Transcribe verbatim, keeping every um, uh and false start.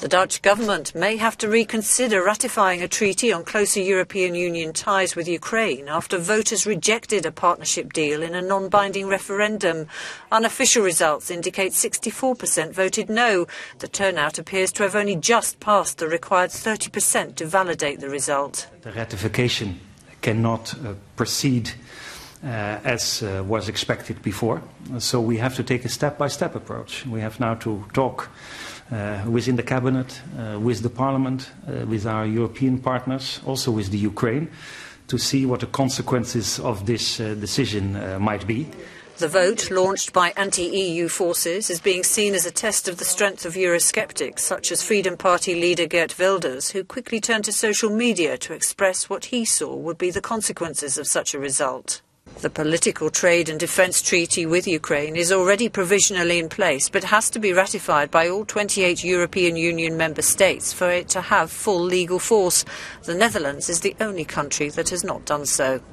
The Dutch government may have to reconsider ratifying a treaty on closer European Union ties with Ukraine after voters rejected a partnership deal in a non-binding referendum. Unofficial results indicate sixty-four percent voted no. The turnout appears to have only just passed the required thirty percent to validate the result. The ratification cannot uh, proceed uh, as uh, was expected before, so we have to take a step-by-step approach. We have now to talk Uh, within the cabinet, uh, with the parliament, uh, with our European partners, also with the Ukraine, to see what the consequences of this uh, decision uh, might be. The vote, launched by anti-E U forces, is being seen as a test of the strength of Eurosceptics, such as Freedom Party leader Geert Wilders, who quickly turned to social media to express what he saw would be the consequences of such a result. The political trade and defence treaty with Ukraine is already provisionally in place, but has to be ratified by all twenty-eight European Union member states for it to have full legal force. The Netherlands is the only country that has not done so.